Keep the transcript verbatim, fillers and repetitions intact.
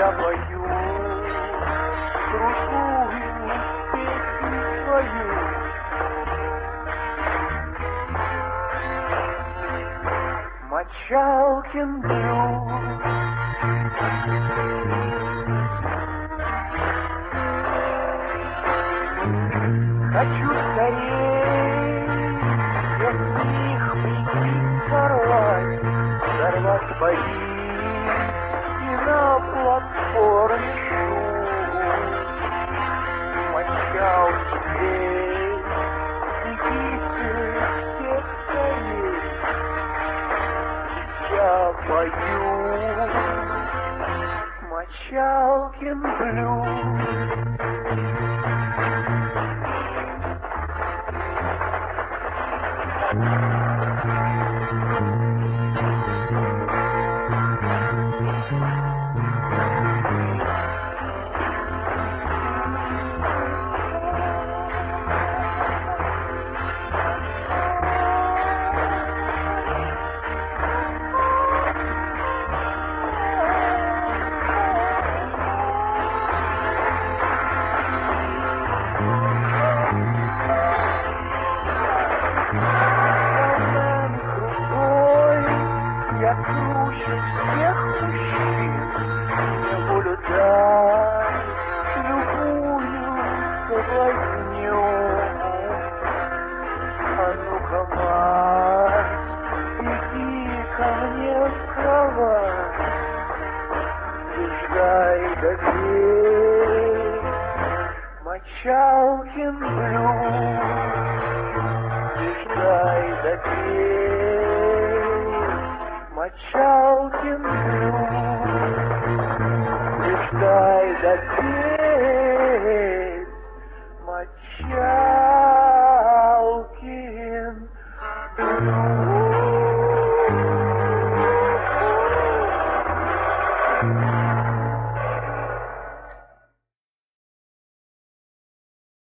я пою крутую песню свою. Мочалкин блюз. Хочу скорей всех них прийти сорвать, сорвать бои и на платформе шум. Мочал теперь бегите всех скорей. Я пою Мочалкин блюз. Я круче всех мужчин, не наблюдай любую соблазню. А ну-ка, мать, иди ко мне в кровать, ждай допей Мочалкин блюз, ждай допей Мочалкин блюз, ждай допей.